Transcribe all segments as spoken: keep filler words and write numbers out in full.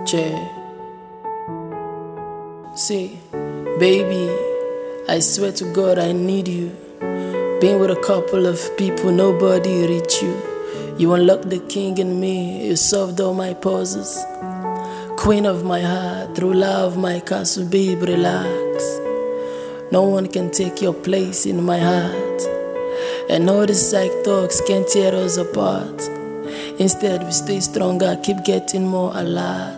Che. See, baby, I swear to God I need you. Been with a couple of people, nobody reach you. You unlocked the king in me, you solved all my pauses. Queen of my heart, through love my castle, babe, relax. No one can take your place in my heart. And all the psych talks can't tear us apart. Instead we stay stronger, keep getting more alert.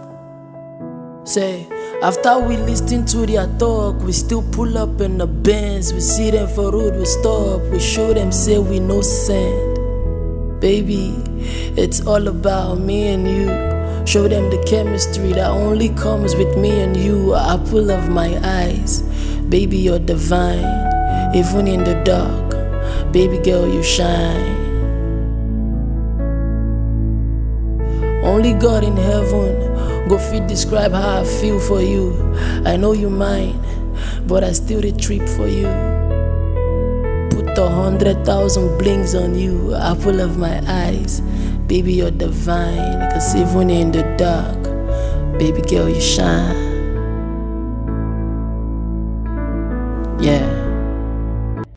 Say, after we listen to their talk, we still pull up in the Benz. We see them for road, we stop. We show them, say we no send. Baby, it's all about me and you. Show them the chemistry that only comes with me and you. Apple of my eyes, baby, you're divine. Even in the dark, baby girl, you shine. Only God in heaven go fit describe how I feel for you. I know you mine, but I still the trip for you. Put a hundred thousand blings on you, apple of my eyes. Baby, you're divine, cause even in the dark, baby girl, you shine. Yeah.